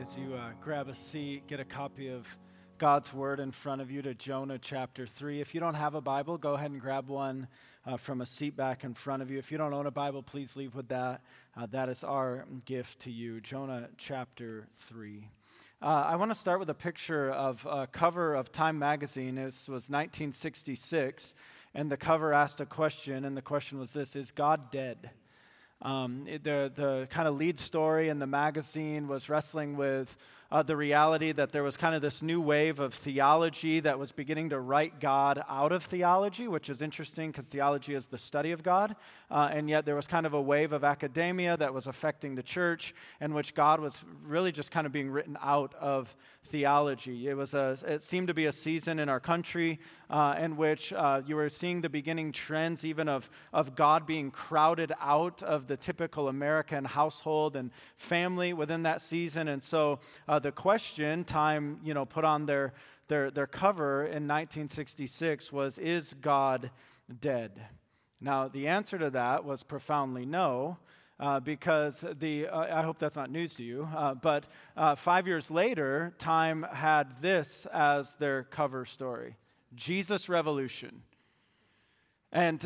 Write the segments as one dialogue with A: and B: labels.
A: as you grab a seat, get a copy of God's Word in front of you to Jonah chapter 3. If you don't have a Bible, go ahead and grab one from a seat back in front of you. If you don't own a Bible, please leave with that. That is our gift to you. Jonah chapter 3. I want to start with a picture of a cover of Time magazine. This was 1966, and the cover asked a question, and the question was this: is God dead? The kind of lead story in the magazine was wrestling with the reality that there was kind of this new wave of theology that was beginning to write God out of theology, which is interesting because theology is the study of God, and yet there was kind of a wave of academia that was affecting the church, in which God was really just kind of being written out of theology. It seemed to be a season in our country in which you were seeing the beginning trends even of God being crowded out of the typical American household and family within that season. And so the question Time, put on their cover in 1966 was, is God dead? Now, the answer to that was profoundly no. Because I hope that's not news to you, but 5 years later, Time had this as their cover story: Jesus Revolution. And,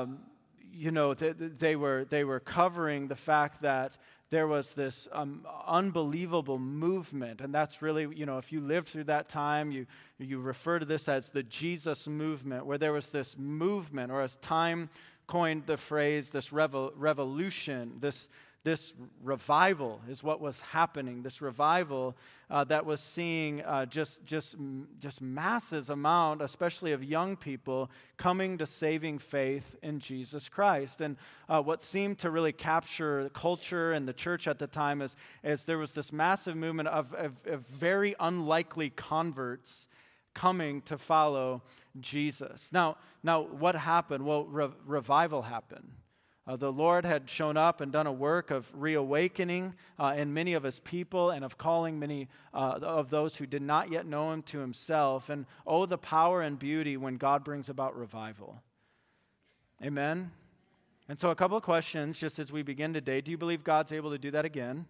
A: they were covering the fact that there was this unbelievable movement, and that's really, if you lived through that time, you refer to this as the Jesus movement, where there was this movement, or as Time coined the phrase, this revolution, this revival is what was happening. This revival that was seeing just masses amount, especially of young people, coming to saving faith in Jesus Christ. And what seemed to really capture culture and the church at the time is there was this massive movement of very unlikely converts coming to follow Jesus. Now what happened? Well, revival happened. The Lord had shown up and done a work of reawakening in many of his people and of calling many of those who did not yet know him to himself. And oh, the power and beauty when God brings about revival. Amen? And so a couple of questions just as we begin today. Do you believe God's able to do that again?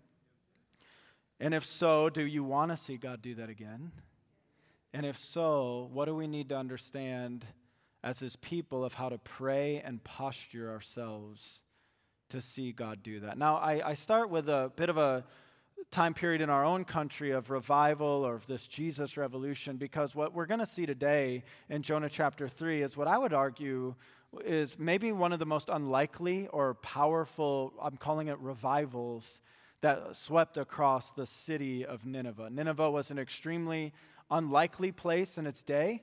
A: And if so, do you want to see God do that again? And if so, what do we need to understand as his people of how to pray and posture ourselves to see God do that? Now, I start with a bit of a time period in our own country of revival or of this Jesus revolution, because what we're going to see today in Jonah chapter 3 is what I would argue is maybe one of the most unlikely or powerful, I'm calling it revivals, that swept across the city of Nineveh. Nineveh was an extremely unlikely place in its day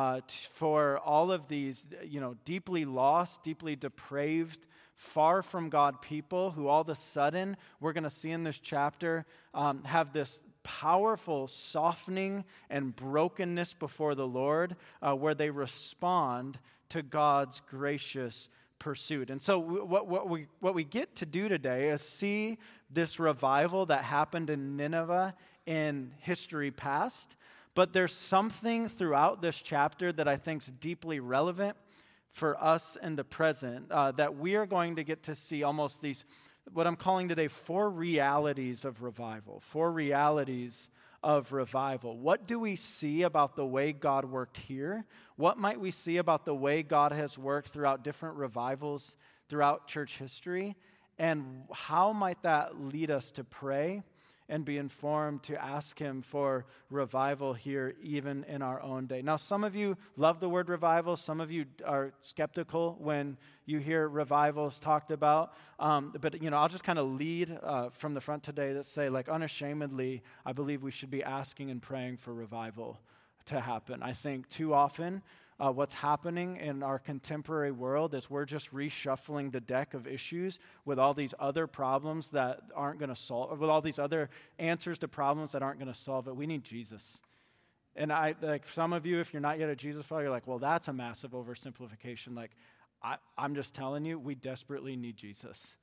A: for all of these, deeply lost, deeply depraved, far from God people who all of a sudden, we're going to see in this chapter, have this powerful softening and brokenness before the Lord, where they respond to God's gracious pursuit. And so what we get to do today is see this revival that happened in Nineveh in history past. But there's something throughout this chapter that I think is deeply relevant for us in the present, that we are going to get to see almost these, what I'm calling today, 4 realities of revival. 4 realities of revival. What do we see about the way God worked here? What might we see about the way God has worked throughout different revivals throughout church history? And how might that lead us to pray and be informed to ask him for revival here, even in our own day? Now, some of you love the word revival. Some of you are skeptical when you hear revivals talked about. But I'll just kind of lead from the front today that say, unashamedly, I believe we should be asking and praying for revival to happen. I think too often, what's happening in our contemporary world is we're just reshuffling the deck of issues with all these other problems that aren't going to solve, with all these other answers to problems that aren't going to solve it. We need Jesus. And some of you, if you're not yet a Jesus follower, you're like, well, that's a massive oversimplification. I'm just telling you, we desperately need Jesus.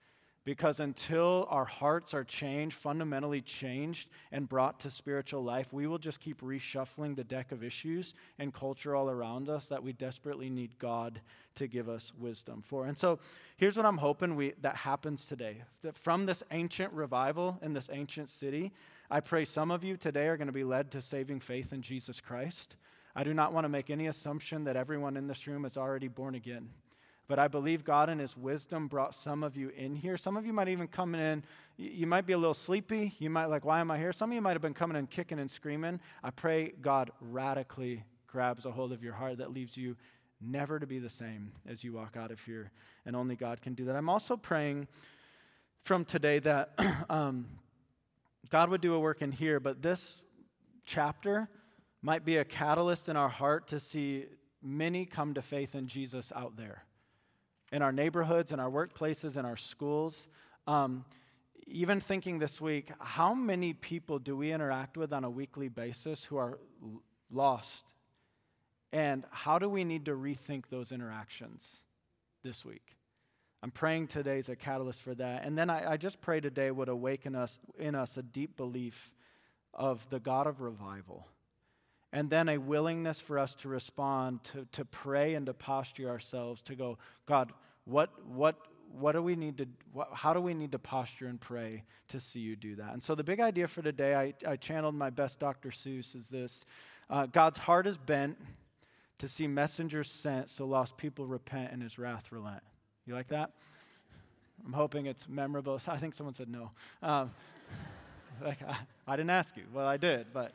A: Because until our hearts are changed, fundamentally changed, and brought to spiritual life, we will just keep reshuffling the deck of issues and culture all around us that we desperately need God to give us wisdom for. And so here's what I'm hoping that happens today. That from this ancient revival in this ancient city, I pray some of you today are going to be led to saving faith in Jesus Christ. I do not want to make any assumption that everyone in this room is already born again. But I believe God in his wisdom brought some of you in here. Some of you might even come in, you might be a little sleepy. You might like, why am I here? Some of you might have been coming in kicking and screaming. I pray God radically grabs a hold of your heart that leaves you never to be the same as you walk out of here. And only God can do that. I'm also praying from today that God would do a work in here, but this chapter might be a catalyst in our heart to see many come to faith in Jesus out there. In our neighborhoods, in our workplaces, in our schools. Even thinking this week, how many people do we interact with on a weekly basis who are lost? And how do we need to rethink those interactions this week? I'm praying today's a catalyst for that. And then I just pray today would awaken in us a deep belief of the God of revival. And then a willingness for us to respond, to pray and to posture ourselves to go, God, what do we need to, how do we need to posture and pray to see you do that? And so the big idea for today, I channeled my best Dr. Seuss, is this. God's heart is bent to see messengers sent so lost people repent and his wrath relent. You like that? I'm hoping it's memorable. I think someone said no. I didn't ask you. Well, I did, but...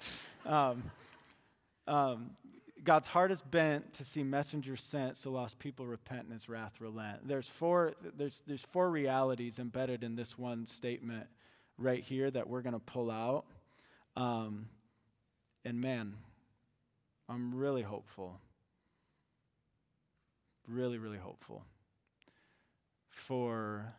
A: God's heart is bent to see messengers sent so lost people repent and his wrath relent. There's four realities embedded in this one statement right here that we're going to pull out. And man, I'm really hopeful. Really, really hopeful for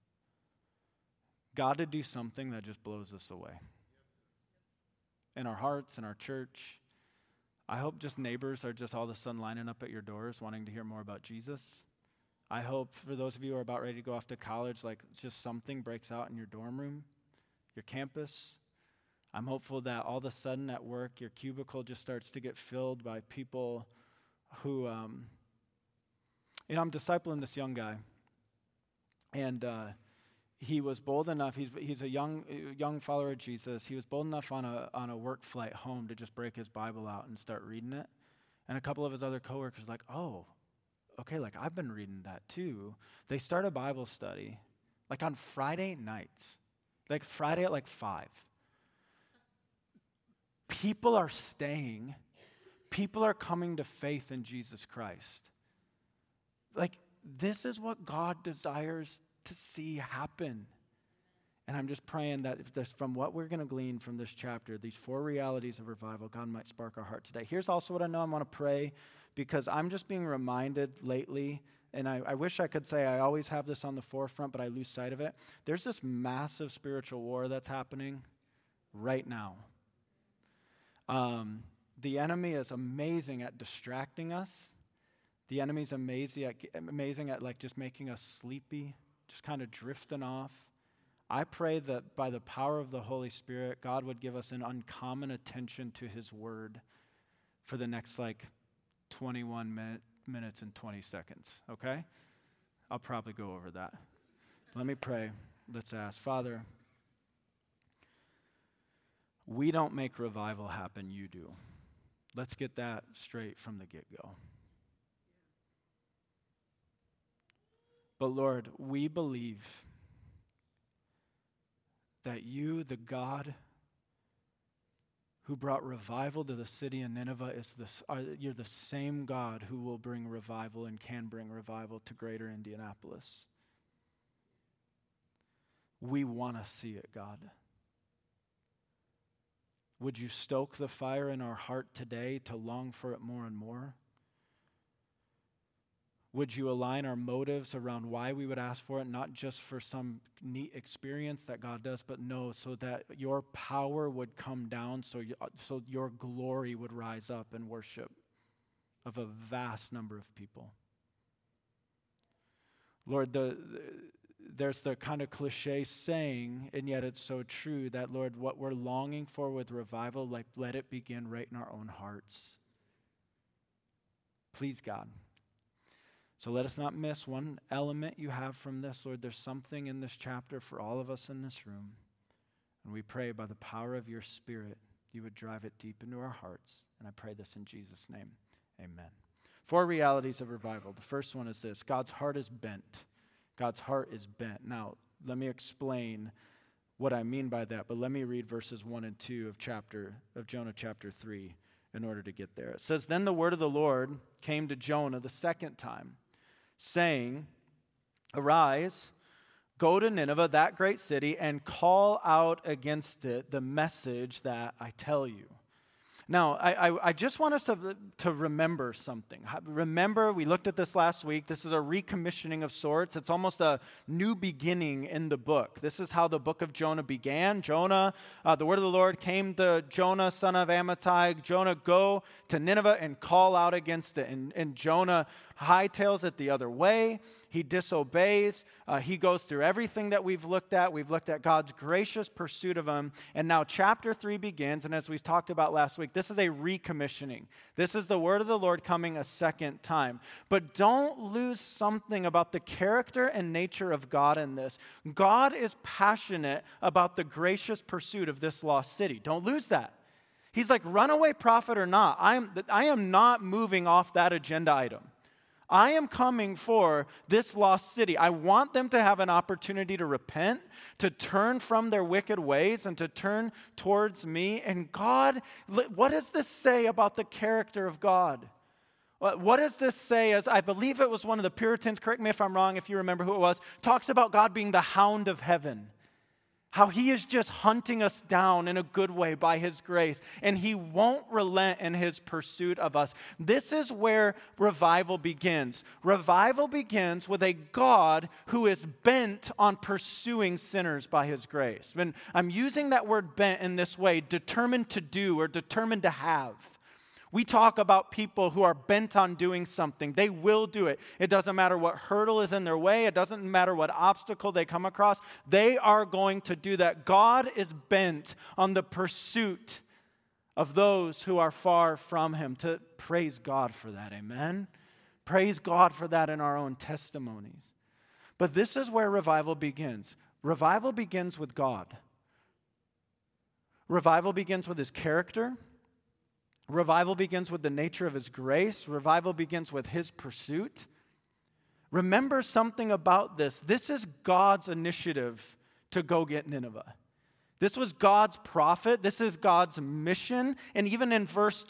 A: God to do something that just blows us away. In our hearts, in our church. I hope just neighbors are just all of a sudden lining up at your doors wanting to hear more about Jesus. I hope for those of you who are about ready to go off to college, like just something breaks out in your dorm room, your campus. I'm hopeful that all of a sudden at work, your cubicle just starts to get filled by people who, I'm discipling this young guy. And he was bold enough, he's a young follower of Jesus. He was bold enough on a work flight home to just break his Bible out and start reading it. And a couple of his other coworkers like, oh, okay, like I've been reading that too. They start a Bible study like on Friday nights, like Friday at like 5. People are staying. People are coming to faith in Jesus Christ. Like this is what God desires to see happen. And I'm just praying that from what we're going to glean from this chapter, these 4 realities of revival, God might spark our heart today. Here's also what I know I want to pray, because I'm just being reminded lately, and I wish I could say I always have this on the forefront, but I lose sight of it. There's this massive spiritual war that's happening right now. The enemy is amazing at distracting us. The enemy's amazing at like just making us sleepy, just kind of drifting off. I pray that by the power of the Holy Spirit, God would give us an uncommon attention to his word for the next 21 minutes and 20 seconds, okay? I'll probably go over that. Let me pray. Let's ask. Father, we don't make revival happen, you do. Let's get that straight from the get-go. But Lord, we believe that you, the God who brought revival to the city of Nineveh, you're the same God who will bring revival and can bring revival to greater Indianapolis. We want to see it, God. Would you stoke the fire in our heart today to long for it more and more? Would you align our motives around why we would ask for it, not just for some neat experience that God does, but no, so that your power would come down, so your glory would rise up in worship of a vast number of people. Lord, there's the kind of cliche saying, and yet it's so true, that, Lord, what we're longing for with revival, like, let it begin right in our own hearts. Please, God. So let us not miss one element you have from this, Lord. There's something in this chapter for all of us in this room. And we pray by the power of your Spirit, you would drive it deep into our hearts. And I pray this in Jesus' name. Amen. 4 realities of revival. The first one is this: God's heart is bent. God's heart is bent. Now, let me explain what I mean by that, but let me read verses 1 and 2 of Jonah chapter 3 in order to get there. It says, "Then the word of the Lord came to Jonah the second time, saying, 'Arise, go to Nineveh, that great city, and call out against it the message that I tell you.'" Now, I just want us to remember something. Remember, we looked at this last week. This is a recommissioning of sorts. It's almost a new beginning in the book. This is how the book of Jonah began. Jonah, the word of the Lord came to Jonah, son of Amittai. Jonah, go to Nineveh and call out against it. And Jonah hightails it the other way. He disobeys. He goes through everything that we've looked at. We've looked at God's gracious pursuit of him. And now chapter 3 begins. And as we talked about last week, this is a recommissioning. This is the word of the Lord coming a second time. But don't lose something about the character and nature of God in this. God is passionate about the gracious pursuit of this lost city. Don't lose that. He's like, runaway prophet or not, I am not moving off that agenda item. I am coming for this lost city. I want them to have an opportunity to repent, to turn from their wicked ways, and to turn towards me. And God, what does this say about the character of God? What does this say? As I believe it was one of the Puritans, correct me if I'm wrong, if you remember who it was, talks about God being the hound of heaven. How he is just hunting us down in a good way by his grace, and he won't relent in his pursuit of us. This is where revival begins. Revival begins with a God who is bent on pursuing sinners by his grace. When I'm using that word bent in this way, determined to do or determined to have. We talk about people who are bent on doing something. They will do it. It doesn't matter what hurdle is in their way. It doesn't matter what obstacle they come across. They are going to do that. God is bent on the pursuit of those who are far from him. To praise God for that. Amen? Praise God for that in our own testimonies. But this is where revival begins. Revival begins with God. Revival begins with his character. Revival begins with the nature of his grace. Revival begins with his pursuit. Remember something about this. This is God's initiative to go get Nineveh. This was God's prophet. This is God's mission. And even in verse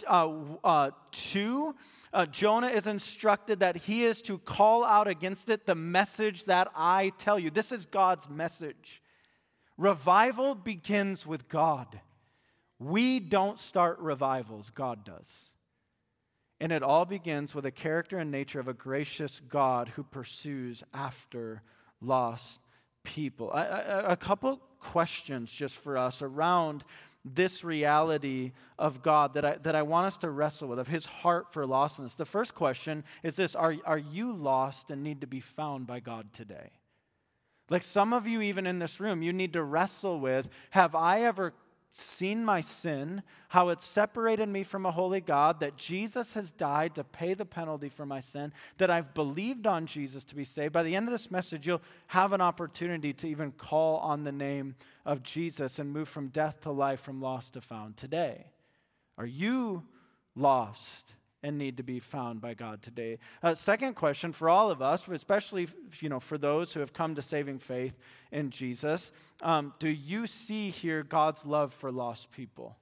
A: 2, Jonah is instructed that he is to call out against it the message that I tell you. This is God's message. Revival begins with God. We don't start revivals, God does. And it all begins with the character and nature of a gracious God who pursues after lost people. A couple questions just for us around this reality of God that I want us to wrestle with, of his heart for lostness. The first question is this: Are you lost and need to be found by God today? Like some of you even in this room, you need to wrestle with, have I ever seen my sin, how it separated me from a holy God, that Jesus has died to pay the penalty for my sin, that I've believed on Jesus to be saved. By the end of this message, you'll have an opportunity to even call on the name of Jesus and move from death to life, from lost to found today. Are you lost and need to be found by God today? Second question for all of us, especially for those who have come to saving faith in Jesus, do you see here God's love for lost people?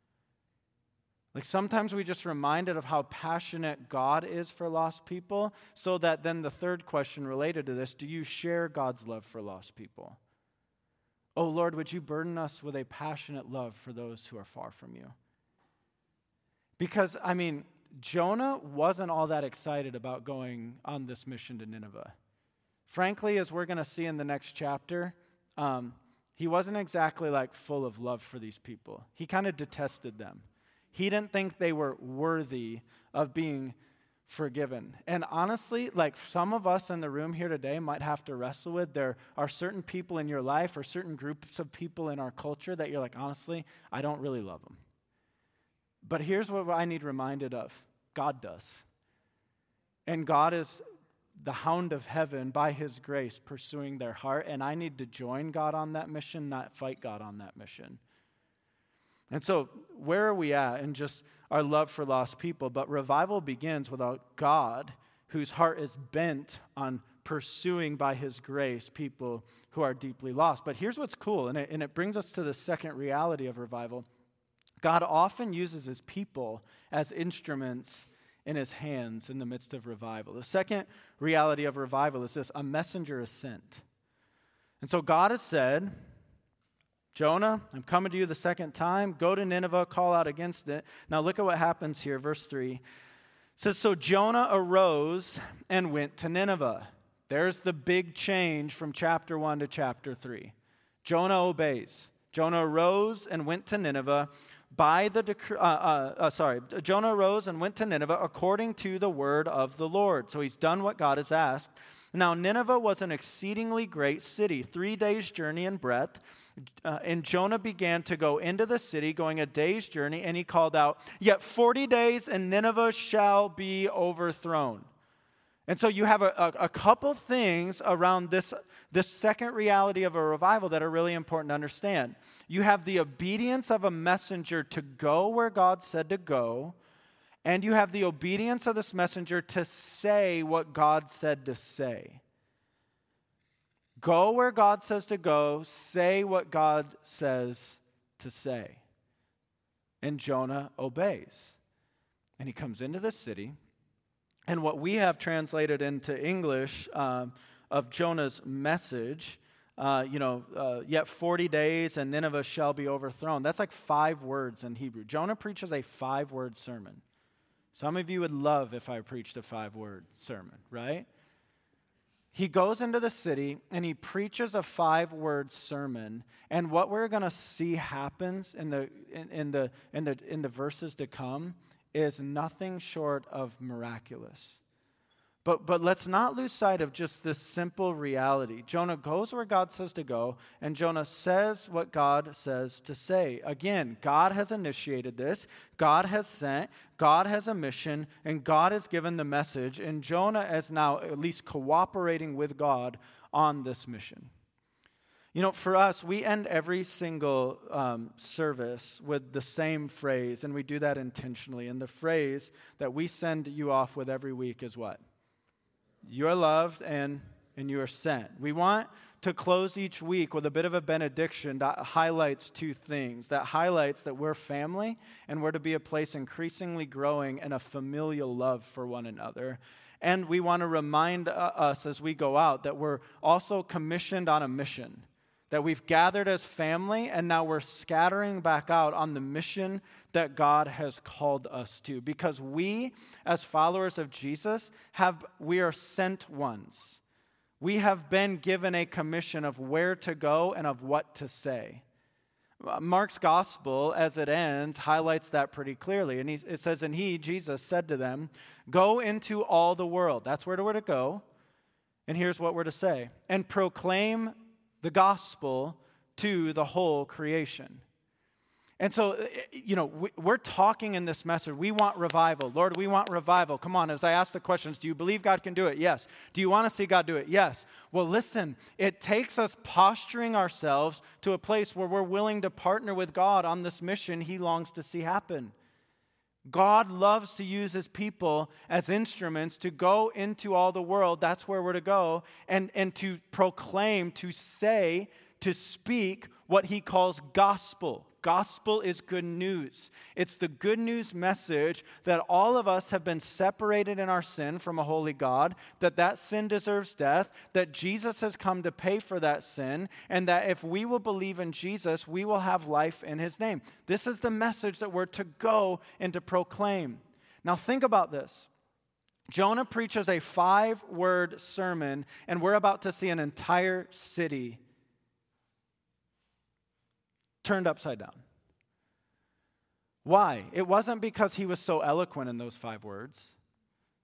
A: Like sometimes we just reminded of how passionate God is for lost people, so that then the third question related to this: do you share God's love for lost people? Oh Lord, would you burden us with a passionate love for those who are far from you? Because, Jonah wasn't all that excited about going on this mission to Nineveh. Frankly, as we're going to see in the next chapter, he wasn't exactly full of love for these people. He kind of detested them. He didn't think they were worthy of being forgiven. And honestly, like some of us in the room here today might have to wrestle with, there are certain people in your life or certain groups of people in our culture that you're like, honestly, I don't really love them. But here's what I need reminded of. God does. And God is the hound of heaven by his grace pursuing their heart. And I need to join God on that mission, not fight God on that mission. And so where are we at in just our love for lost people? But revival begins with a God whose heart is bent on pursuing by his grace people who are deeply lost. But here's what's cool, and it brings us to the second reality of revival. God often uses his people as instruments in his hands in the midst of revival. The second reality of revival is this: a messenger is sent. And so God has said, Jonah, I'm coming to you the second time. Go to Nineveh, call out against it. Now look at what happens here, verse 3. It says, so Jonah arose and went to Nineveh. There's the big change from chapter 1 to chapter 3. Jonah obeys. Jonah arose and went to Nineveh Jonah arose and went to Nineveh according to the word of the Lord. So he's done what God has asked. Now Nineveh was an exceedingly great city, 3 days' journey in breadth. And Jonah began to go into the city, going a day's journey, and he called out, yet 40 days and Nineveh shall be overthrown. And so you have a couple things around this second reality of a revival that are really important to understand. You have the obedience of a messenger to go where God said to go, and you have the obedience of this messenger to say what God said to say. Go where God says to go, say what God says to say. And Jonah obeys. And he comes into the city. And what we have translated into English of Jonah's message, yet 40 days and Nineveh shall be overthrown. That's like 5 words in Hebrew. Jonah preaches a 5-word sermon. Some of you would love if I preached a 5-word sermon, right? He goes into the city and he preaches a 5-word sermon. And what we're going to see happens in the verses to come is nothing short of miraculous. But let's not lose sight of just this simple reality. Jonah goes where God says to go, and Jonah says what God says to say. Again, God has initiated this. God has sent. God has a mission, and God has given the message. And Jonah is now at least cooperating with God on this mission. You know, for us, we end every single service with the same phrase, and we do that intentionally. And the phrase that we send you off with every week is what? You are loved and you are sent. We want to close each week with a bit of a benediction that highlights 2 things. That highlights that we're family and we're to be a place increasingly growing in a familial love for one another. And we want to remind us as we go out that we're also commissioned on a mission. That we've gathered as family and now we're scattering back out on the mission that God has called us to. Because we, as followers of Jesus, we are sent ones. We have been given a commission of where to go and of what to say. Mark's gospel, as it ends, highlights that pretty clearly. And it says, and Jesus, said to them, go into all the world. That's where we're to go. And here's what we're to say. And proclaim the gospel to the whole creation. And so, we're talking in this message. We want revival. Lord, we want revival. Come on, as I ask the questions, do you believe God can do it? Yes. Do you want to see God do it? Yes. Well, listen, it takes us posturing ourselves to a place where we're willing to partner with God on this mission he longs to see happen. God loves to use his people as instruments to go into all the world. That's where we're to go. And to proclaim, to say, to speak what he calls gospel. Gospel is good news. It's the good news message that all of us have been separated in our sin from a holy God, that sin deserves death, that Jesus has come to pay for that sin, and that if we will believe in Jesus, we will have life in his name. This is the message that we're to go and to proclaim. Now think about this. Jonah preaches a 5-word sermon, and we're about to see an entire city turned upside down. Why? It wasn't because he was so eloquent in those 5 words.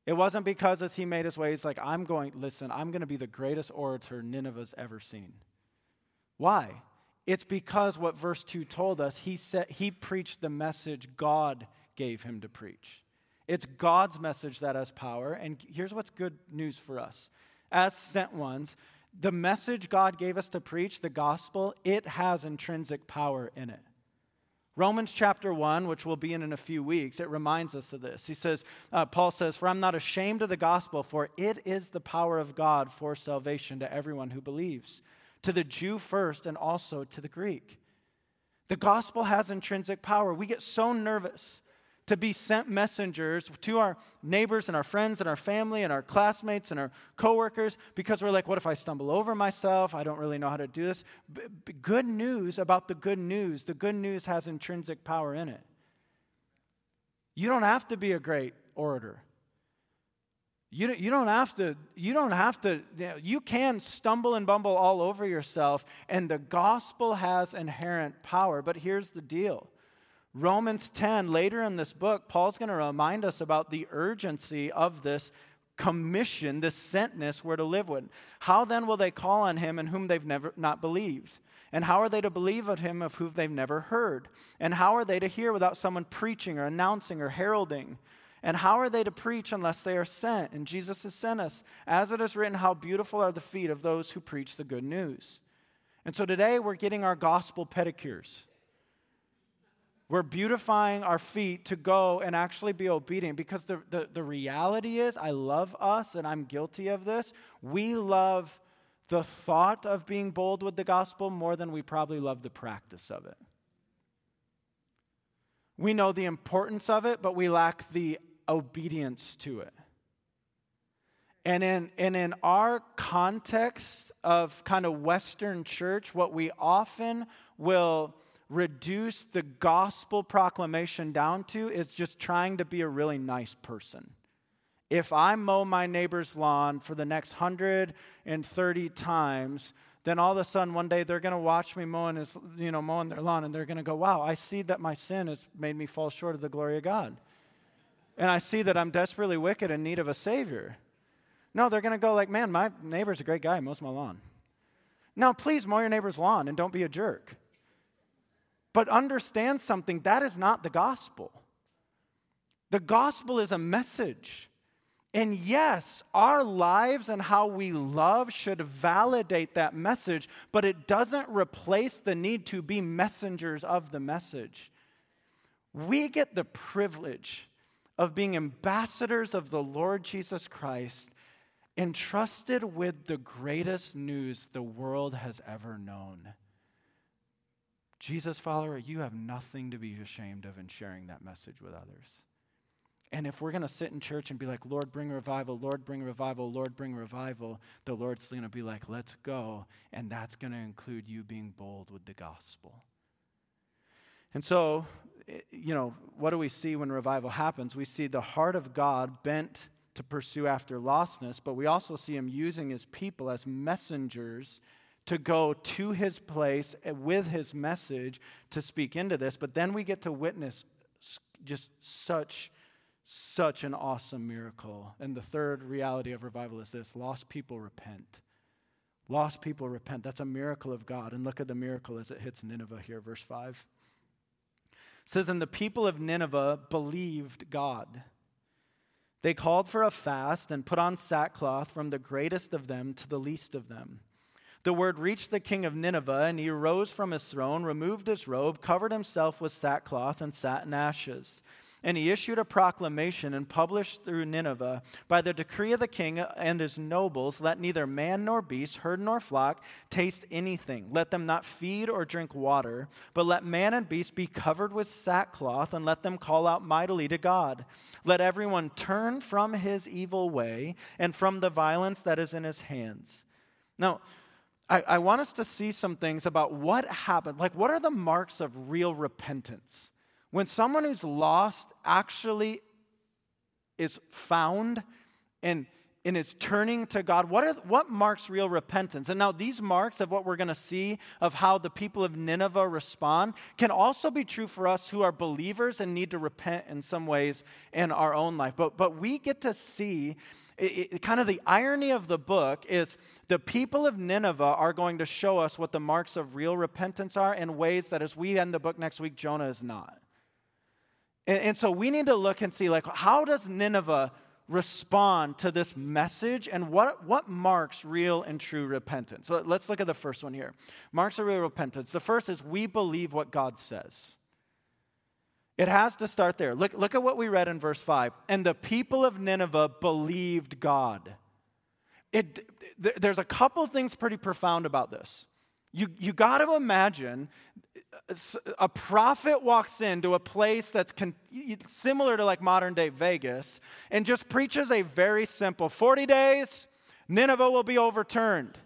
A: It wasn't because as he made his way, he's like, I'm going to be the greatest orator Nineveh's ever seen. Why? It's because what verse 2 told us, he preached the message God gave him to preach. It's God's message that has power, and here's what's good news for us. As sent ones, the message God gave us to preach, the gospel, it has intrinsic power in it. Romans chapter 1, which we'll be in a few weeks, it reminds us of this. Paul says, "For I'm not ashamed of the gospel, for it is the power of God for salvation to everyone who believes, to the Jew first and also to the Greek." The gospel has intrinsic power. We get so nervous to be sent messengers to our neighbors and our friends and our family and our classmates and our coworkers because we're like, what if I stumble over myself? I don't really know how to do this. Good news about the good news has intrinsic power in it. You don't have to be a great orator. You don't have to, you can stumble and bumble all over yourself, and the gospel has inherent power. But here's the deal. Romans 10, later in this book, Paul's going to remind us about the urgency of this commission, this sentness we're to live with. How then will they call on him in whom they've never not believed? And how are they to believe of him of whom they've never heard? And how are they to hear without someone preaching or announcing or heralding? And how are they to preach unless they are sent? And Jesus has sent us. As it is written, how beautiful are the feet of those who preach the good news. And so today we're getting our gospel pedicures. We're beautifying our feet to go and actually be obedient, because the reality is, I love us, and I'm guilty of this. We love the thought of being bold with the gospel more than we probably love the practice of it. We know the importance of it, but we lack the obedience to it. And in our context of kind of Western church, what we often will reduce the gospel proclamation down to is just trying to be a really nice person. If I mow my neighbor's lawn for the next 130 times, then all of a sudden one day they're going to watch me mowing their lawn, and they're going to go, wow, I see that my sin has made me fall short of the glory of God. And I see that I'm desperately wicked in need of a Savior. No, they're going to go like, man, my neighbor's a great guy, he mows my lawn. Now, please mow your neighbor's lawn and don't be a jerk. But understand something, that is not the gospel. The gospel is a message. And yes, our lives and how we love should validate that message, but it doesn't replace the need to be messengers of the message. We get the privilege of being ambassadors of the Lord Jesus Christ, entrusted with the greatest news the world has ever known. Jesus follower, you have nothing to be ashamed of in sharing that message with others. And if we're going to sit in church and be like, Lord, bring revival, Lord, bring revival, Lord, bring revival, the Lord's going to be like, let's go. And that's going to include you being bold with the gospel. And so, what do we see when revival happens? We see the heart of God bent to pursue after lostness, but we also see him using his people as messengers to go to his place with his message to speak into this. But then we get to witness just such an awesome miracle. And the third reality of revival is this: lost people repent. Lost people repent. That's a miracle of God. And look at the miracle as it hits Nineveh here, verse 5. It says, and the people of Nineveh believed God. They called for a fast and put on sackcloth, from the greatest of them to the least of them. The word reached the king of Nineveh, and he arose from his throne, removed his robe, covered himself with sackcloth, and sat in ashes. And he issued a proclamation and published through Nineveh, by the decree of the king and his nobles, let neither man nor beast, herd nor flock, taste anything. Let them not feed or drink water, but let man and beast be covered with sackcloth, and let them call out mightily to God. Let everyone turn from his evil way and from the violence that is in his hands. Now, I want us to see some things about what happened. Like, what are the marks of real repentance? When someone who's lost actually is found and in his turning to God. What marks real repentance? And now these marks of what we're going to see of how the people of Nineveh respond can also be true for us who are believers and need to repent in some ways in our own life. But we get to see kind of the irony of the book is the people of Nineveh are going to show us what the marks of real repentance are in ways that as we end the book next week, Jonah is not. And so we need to look and see, like, how does Nineveh respond to this message, and what marks real and true repentance? So let's look at the first one here. Marks of real repentance. The first is we believe what God says. It has to start there. Look at what we read in verse 5. And the people of Nineveh believed God. There's a couple things pretty profound about this. You got to imagine a prophet walks into a place that's similar to like modern day Vegas and just preaches a very simple 40 days, Nineveh will be overturned.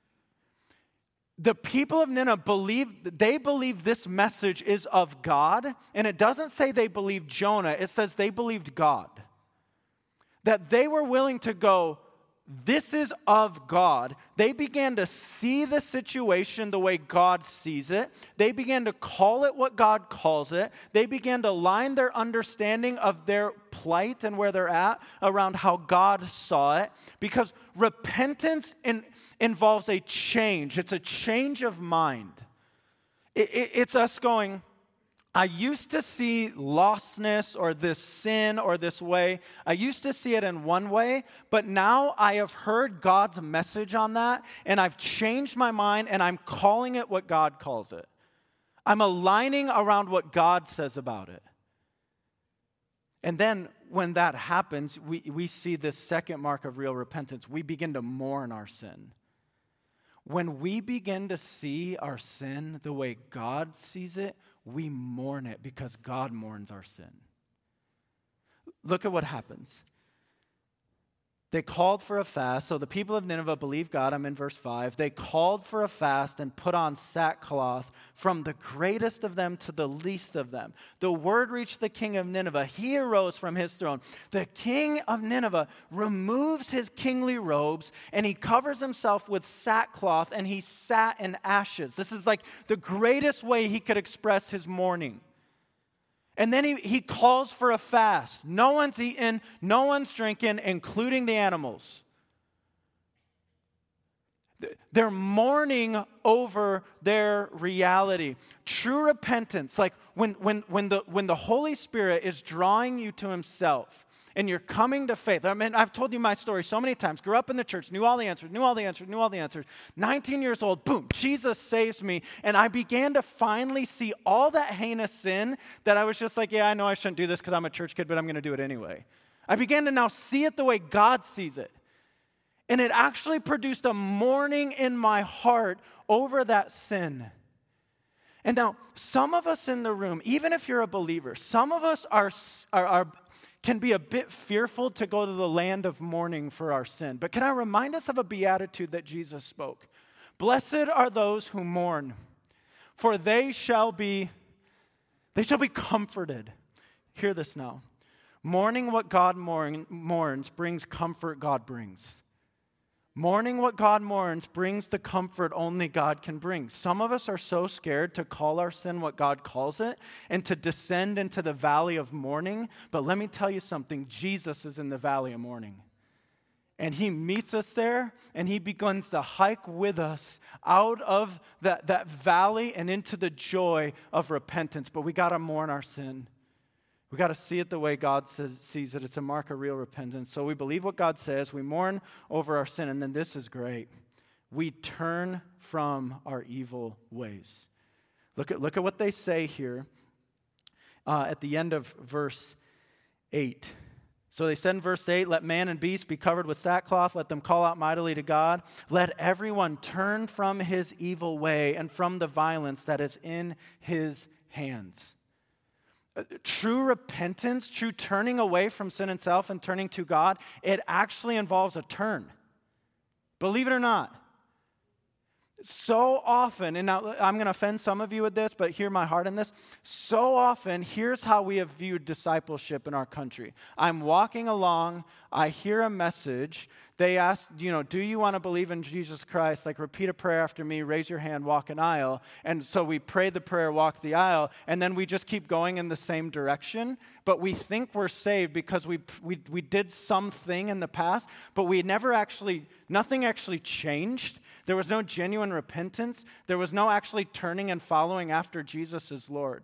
A: The people of Nineveh believe this message is of God, and it doesn't say they believed Jonah, it says they believed God. That they were willing to go, this is of God. They began to see the situation the way God sees it. They began to call it what God calls it. They began to line their understanding of their plight and where they're at around how God saw it. Because repentance involves a change. It's a change of mind. It's us going, I used to see lostness or this sin or this way. I used to see it in one way, but now I have heard God's message on that, and I've changed my mind, and I'm calling it what God calls it. I'm aligning around what God says about it. And then when that happens, we see this second mark of real repentance. We begin to mourn our sin. When we begin to see our sin the way God sees it, we mourn it because God mourns our sin. Look at what happens. They called for a fast. So the people of Nineveh believed God. I'm in verse 5. They called for a fast and put on sackcloth from the greatest of them to the least of them. The word reached the king of Nineveh. He arose from his throne. The king of Nineveh removes his kingly robes and he covers himself with sackcloth and he sat in ashes. This is like the greatest way he could express his mourning. And then he calls for a fast. No one's eating, no one's drinking, including the animals. They're mourning over their reality. True repentance, like when the Holy Spirit is drawing you to himself and you're coming to faith. I mean, I've told you my story so many times. Grew up in the church, knew all the answers. 19 years old, boom, Jesus saves me. And I began to finally see all that heinous sin that I was just like, yeah, I know I shouldn't do this because I'm a church kid, but I'm going to do it anyway. I began to now see it the way God sees it. And it actually produced a mourning in my heart over that sin. And now, some of us in the room, even if you're a believer, some of us can be a bit fearful to go to the land of mourning for our sin. But can I remind us of a beatitude that Jesus spoke? Blessed are those who mourn, for they shall be comforted. Hear this now. Mourning what God mourns brings comfort God brings. Mourning what God mourns brings the comfort only God can bring. Some of us are so scared to call our sin what God calls it and to descend into the valley of mourning. But let me tell you something. Jesus is in the valley of mourning. And he meets us there, and he begins to hike with us out of that valley and into the joy of repentance. But we got to mourn our sin. We got to see it the way God sees it. It's a mark of real repentance. So we believe what God says. We mourn over our sin. And then this is great. We turn from our evil ways. Look at what they say here at the end of verse 8. So they said in verse 8, let man and beast be covered with sackcloth. Let them call out mightily to God. Let everyone turn from his evil way and from the violence that is in his hands. True repentance, true turning away from sin and self and turning to God, it actually involves a turn. Believe it or not. So often, and now I'm going to offend some of you with this, but hear my heart in this. So often, here's how we have viewed discipleship in our country. I'm walking along, I hear a message. They ask, do you want to believe in Jesus Christ? Like, repeat a prayer after me, raise your hand, walk an aisle. And so we pray the prayer, walk the aisle, and then we just keep going in the same direction. But we think we're saved because we did something in the past, but nothing actually changed. There was no genuine repentance. There was no actually turning and following after Jesus as Lord.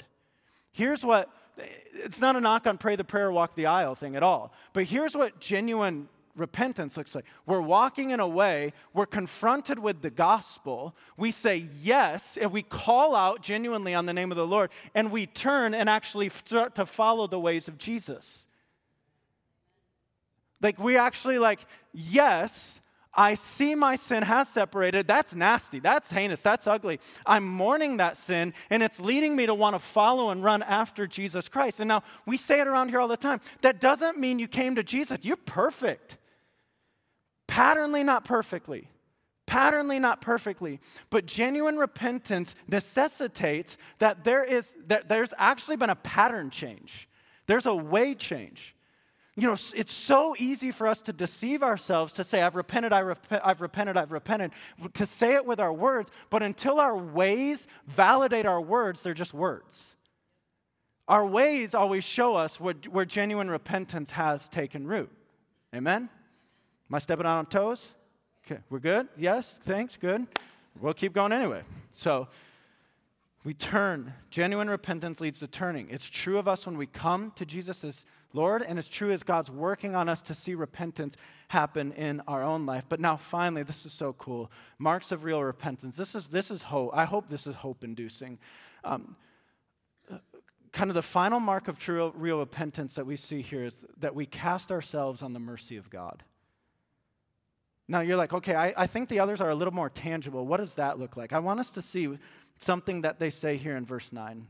A: It's not a knock on pray the prayer, walk the aisle thing at all. But here's what genuine repentance looks like. We're walking in a way, we're confronted with the gospel, we say yes, and we call out genuinely on the name of the Lord, and we turn and actually start to follow the ways of Jesus. Like, we actually yes, I see my sin has separated. That's nasty. That's heinous. That's ugly. I'm mourning that sin, and it's leading me to want to follow and run after Jesus Christ. And now, we say it around here all the time. That doesn't mean you came to Jesus. You're perfect. Patternly, not perfectly. Patternly, not perfectly. But genuine repentance necessitates that there's actually been a pattern change. There's a way change. It's so easy for us to deceive ourselves to say, I've repented, I've repented, to say it with our words, but until our ways validate our words, they're just words. Our ways always show us where genuine repentance has taken root. Amen? Am I stepping on toes? Okay, we're good? Yes, thanks, good. We'll keep going anyway. So, we turn. Genuine repentance leads to turning. It's true of us when we come to Jesus as Lord, and it's true as God's working on us to see repentance happen in our own life. But now, finally, this is so cool. Marks of real repentance. This is hope. I hope this is hope-inducing. Kind of the final mark of true real repentance that we see here is that we cast ourselves on the mercy of God. Now, you're like, okay, I think the others are a little more tangible. What does that look like? I want us to see something that they say here in verse 9.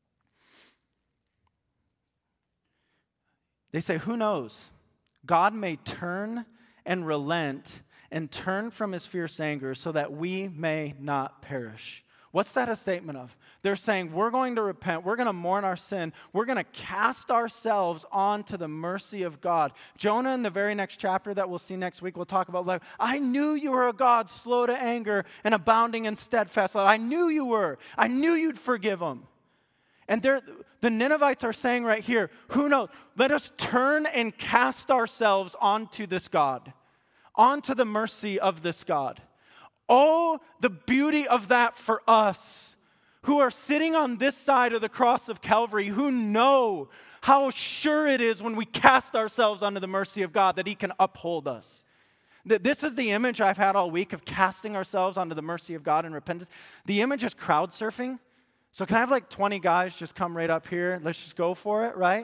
A: They say, who knows? God may turn and relent and turn from his fierce anger so that we may not perish. What's that a statement of? They're saying, we're going to repent, we're going to mourn our sin, we're going to cast ourselves onto the mercy of God. Jonah, in the very next chapter that we'll see next week, we'll talk about, I knew you were a God slow to anger and abounding in steadfast love. I knew you were. I knew you'd forgive them. And the Ninevites are saying right here, who knows? Let us turn and cast ourselves onto this God, onto the mercy of this God. Oh, the beauty of that for us who are sitting on this side of the cross of Calvary, who know how sure it is when we cast ourselves onto the mercy of God that he can uphold us. This is the image I've had all week of casting ourselves onto the mercy of God in repentance. The image is crowd surfing. So can I have 20 guys just come right up here? Let's just go for it, right?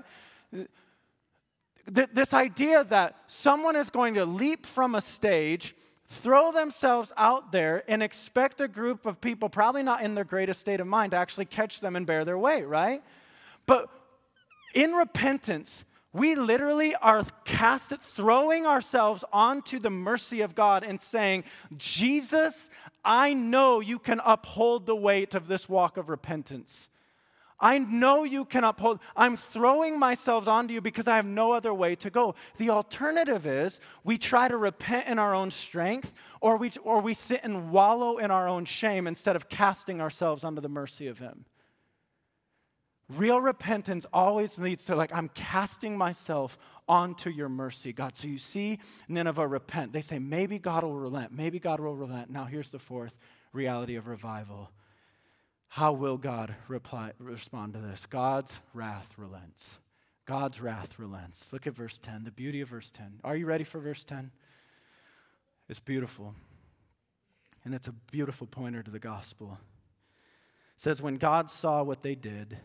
A: This idea that someone is going to leap from a stage, throw themselves out there, and expect a group of people, probably not in their greatest state of mind, to actually catch them and bear their weight, right? But in repentance, we literally are throwing ourselves onto the mercy of God and saying, Jesus, I know you can uphold the weight of this walk of repentance. I know you can uphold. I'm throwing myself onto you because I have no other way to go. The alternative is we try to repent in our own strength, or we sit and wallow in our own shame instead of casting ourselves onto the mercy of him. Real repentance always leads to I'm casting myself onto your mercy, God. So you see Nineveh repent. They say, maybe God will relent. Maybe God will relent. Now here's the fourth reality of revival. How will God respond to this? God's wrath relents. God's wrath relents. Look at verse 10, the beauty of verse 10. Are you ready for verse 10? It's beautiful. And it's a beautiful pointer to the gospel. It says, when God saw what they did,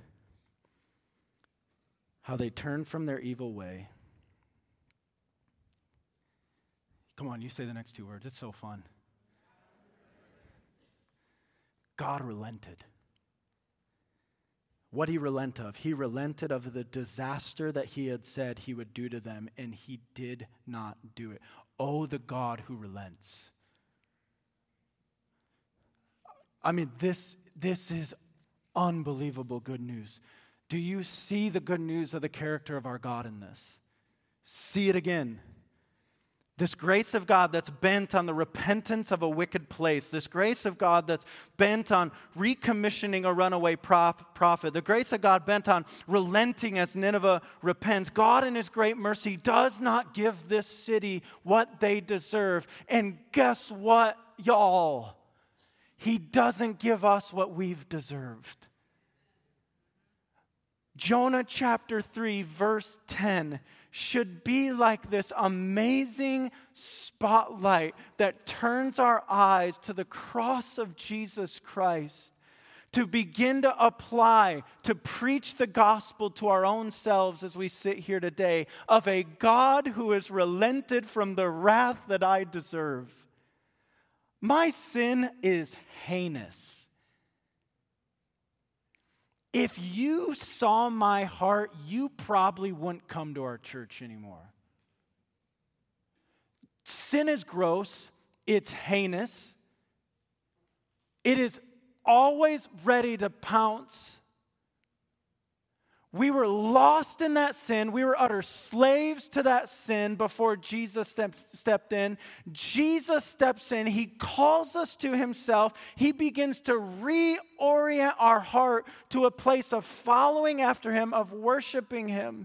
A: how they turned from their evil way. Come on, you say the next two words. It's so fun. God relented. What did he relent of? He relented of the disaster that he had said he would do to them, and he did not do it. Oh, the God who relents. I mean, this is unbelievable good news. Do you see the good news of the character of our God in this? See it again. This grace of God that's bent on the repentance of a wicked place. This grace of God that's bent on recommissioning a runaway prophet. The grace of God bent on relenting as Nineveh repents. God in His great mercy does not give this city what they deserve. And guess what, y'all? He doesn't give us what we've deserved. Jonah chapter 3, verse 10 should be like this amazing spotlight that turns our eyes to the cross of Jesus Christ to begin to apply, to preach the gospel to our own selves as we sit here today of a God who has relented from the wrath that I deserve. My sin is heinous. If you saw my heart, you probably wouldn't come to our church anymore. Sin is gross. It's heinous. It is always ready to pounce. We were lost in that sin. We were utter slaves to that sin before Jesus stepped in. Jesus steps in. He calls us to Himself. He begins to reorient our heart to a place of following after Him, of worshiping Him.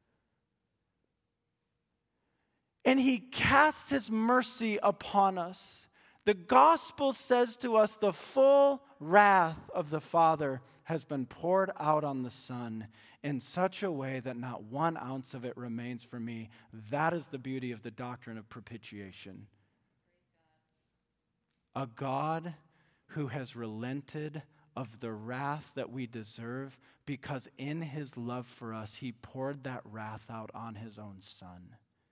A: And He casts His mercy upon us. The gospel says to us, the full wrath of the Father has been poured out on the Son in such a way that not 1 ounce of it remains for me. That is the beauty of the doctrine of propitiation. A God who has relented of the wrath that we deserve because in His love for us, He poured that wrath out on His own Son.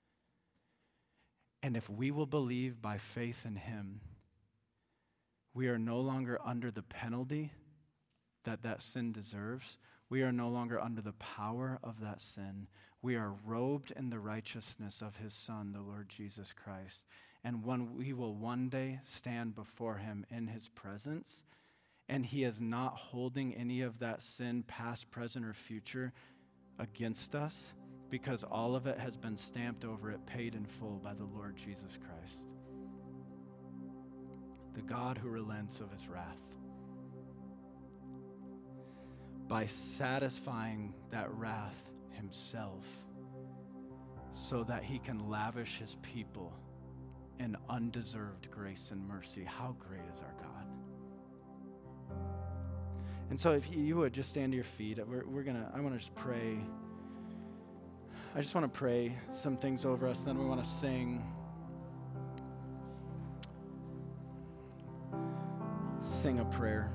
A: And if we will believe by faith in Him, we are no longer under the penalty that sin deserves. We are no longer under the power of that sin. We are robed in the righteousness of His Son, the Lord Jesus Christ. And we will one day stand before Him in His presence, and He is not holding any of that sin, past, present, or future, against us, because all of it has been stamped over it, paid in full by the Lord Jesus Christ. The God who relents of His wrath. By satisfying that wrath Himself so that He can lavish His people in undeserved grace and mercy. How great is our God? And so if you would just stand to your feet, I want to just pray. I just want to pray some things over us, then we want to sing a prayer.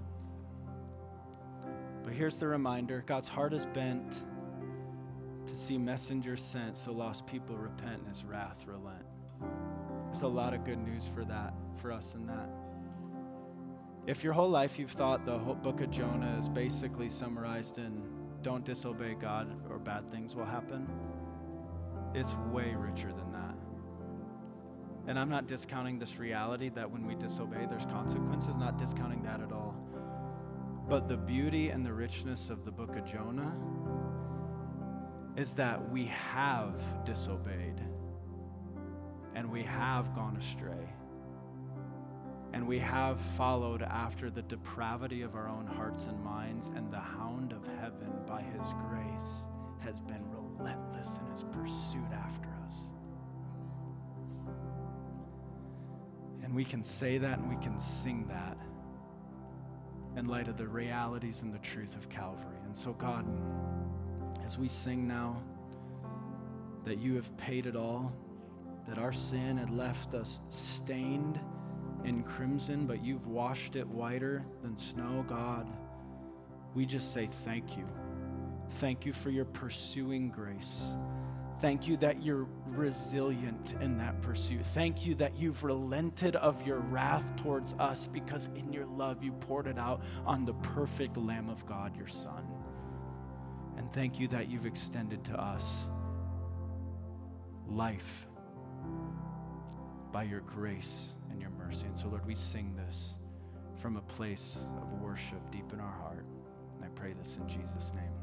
A: But here's the reminder. God's heart is bent to see messengers sent so lost people repent and His wrath relent. There's a lot of good news for us in that. If your whole life you've thought the whole book of Jonah is basically summarized in don't disobey God or bad things will happen, it's way richer than that. And I'm not discounting this reality that when we disobey, there's consequences, not discounting that at all. But the beauty and the richness of the book of Jonah is that we have disobeyed and we have gone astray and we have followed after the depravity of our own hearts and minds, and the hound of heaven, by His grace, has been relentless in his pursuit after us. And we can say that and we can sing that in light of the realities and the truth of Calvary. And so, God, as we sing now that You have paid it all, that our sin had left us stained in crimson, but You've washed it whiter than snow, God, we just say thank You. Thank You for Your pursuing grace. Thank You that You're resilient in that pursuit. Thank You that You've relented of Your wrath towards us because in Your love You poured it out on the perfect Lamb of God, Your Son. And thank You that You've extended to us life by Your grace and Your mercy. And so, Lord, we sing this from a place of worship deep in our heart. And I pray this in Jesus' name.